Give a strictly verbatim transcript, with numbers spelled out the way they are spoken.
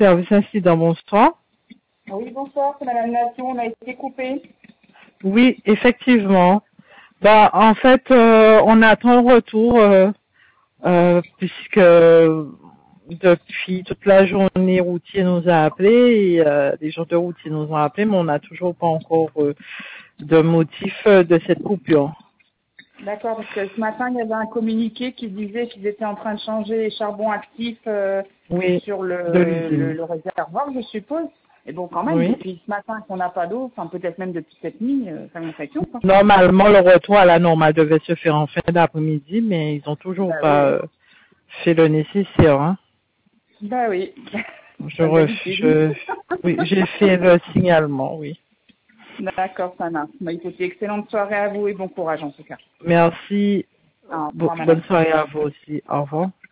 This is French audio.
service incident, bonsoir. Oui, bonsoir, c'est Madame Nation, on a été coupé. Oui, effectivement. Bah, en fait, euh, on attend le retour, euh, euh, puisque depuis toute la journée, Routier nous a appelé, et euh, les gens de Routier nous ont appelé, mais on n'a toujours pas encore euh, de motif euh, de cette coupure. D'accord, parce que ce matin, il y avait un communiqué qui disait qu'ils étaient en train de changer les charbons actifs euh, Oui, sur de le, le, l'usine. le réservoir, je suppose. Et bon, quand même, Oui. depuis ce matin qu'on n'a pas d'eau, enfin peut-être même depuis cette nuit, euh, ça m'inquiète, quoi. Normalement, le retour à la normale devait se faire en fin d'après-midi, mais ils ont toujours Bah pas oui, euh, fait le nécessaire. Hein. bah oui, Je, comme ref, d'habitude. je, oui, j'ai fait le signalement, oui. D'accord, ça marche. Bah, écoutez, excellente soirée à vous et bon courage en tout cas. Merci. Au Bo- revoir, madame. bonne soirée à vous aussi. Au revoir.